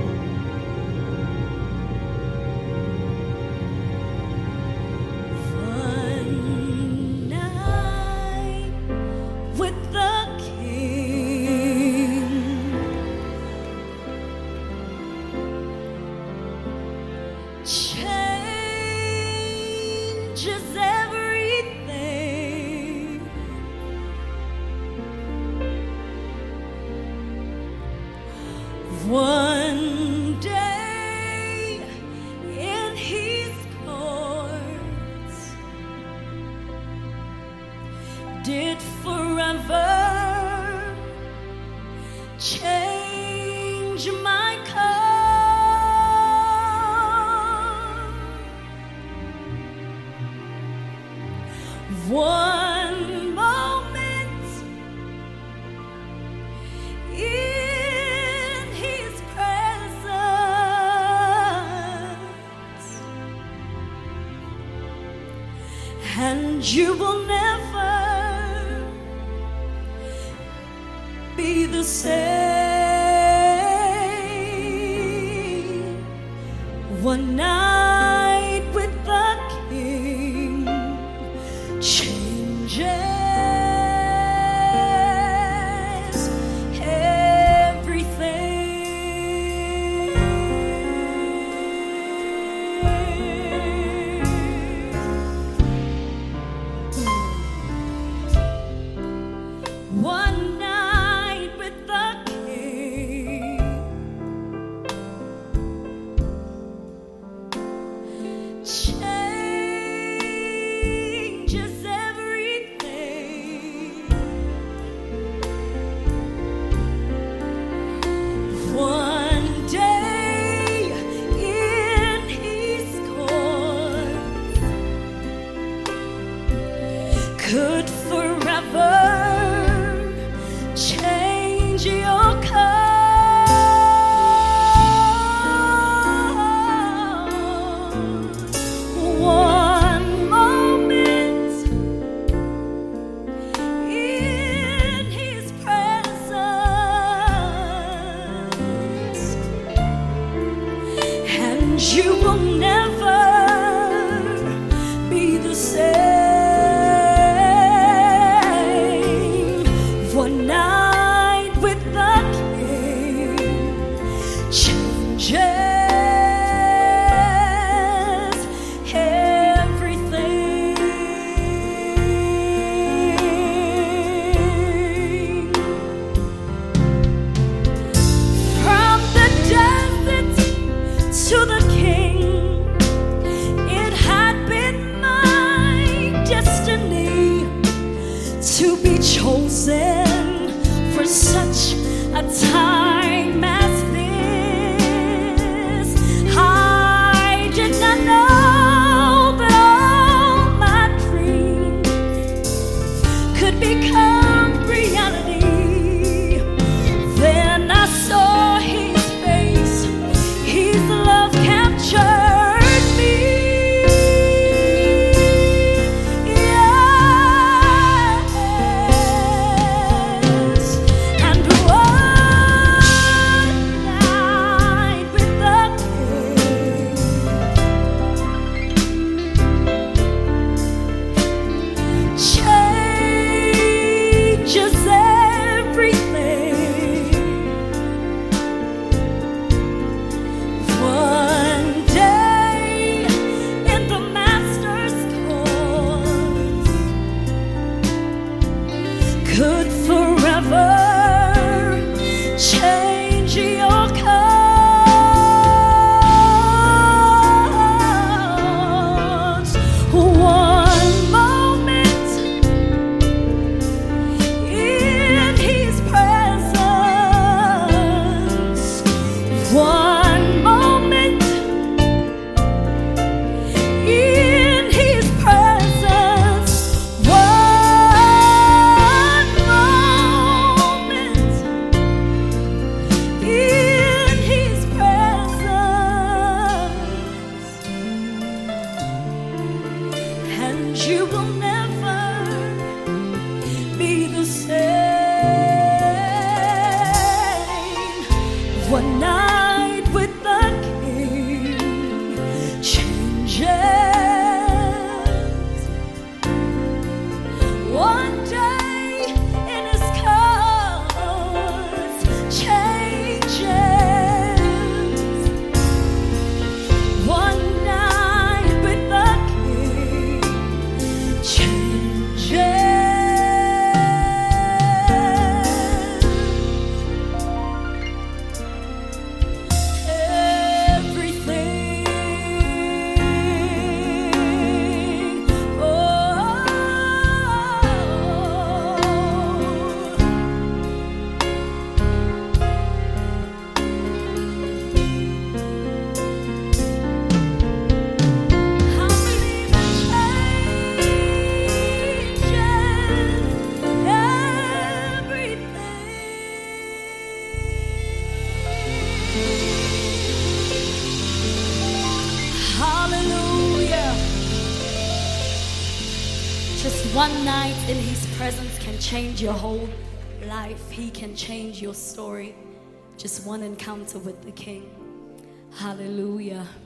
One night with the King changes everything. One day in His courts did forever change my course. One moment in His presence, and you will never be the same. One night with the King changes everything. One night with the King changes everything. One day in His court could forever change your cause. One moment in His presence, and you will never be the same. One night with the King changes everything. From the desert to the King, it had been my destiny to be chosen for such a time as this. Just one night in His presence can change your whole life. He can change your story. Just one encounter with the King. Hallelujah.